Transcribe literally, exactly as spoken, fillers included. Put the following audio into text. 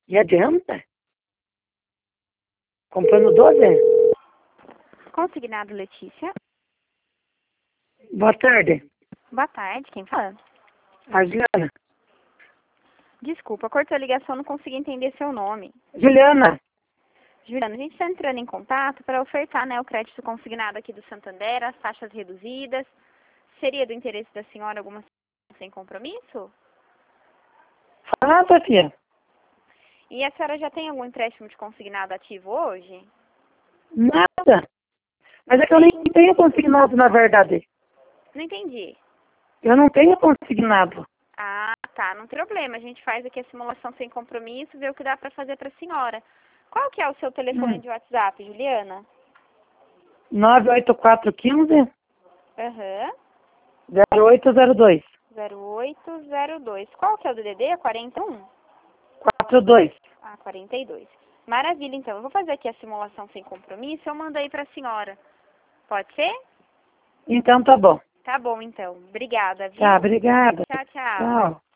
E adianta? Comprando doze? Consignado Letícia. Boa tarde. Boa tarde, quem fala? A Juliana. Desculpa, cortou a ligação, não consegui entender seu nome. Juliana. Juliana, a gente está entrando em contato para ofertar, né, o crédito consignado aqui do Santander, as taxas reduzidas. Seria do interesse da senhora alguma sem compromisso? Fala, Sofia. E a senhora já tem algum empréstimo de consignado ativo hoje? Nada. Mas é que eu nem tenho consignado, na verdade. Não entendi. Eu não tenho consignado. Ah, tá, não tem problema. A gente faz aqui a simulação sem compromisso, vê o que dá para fazer para a senhora. Qual que é o seu telefone Hum. de WhatsApp, Juliana? nove oito quatro um cinco Aham. zero oito zero dois. zero oito zero dois. Qual que é o D D D? É quarenta e um? quatro dois. Ah, quarenta e dois. Maravilha, então. Eu vou fazer aqui a simulação sem compromisso e eu mando aí para a senhora. Pode ser? Então tá bom. Tá bom, então. Obrigada, viu? Tá, obrigada. Tchau, tchau. Tchau.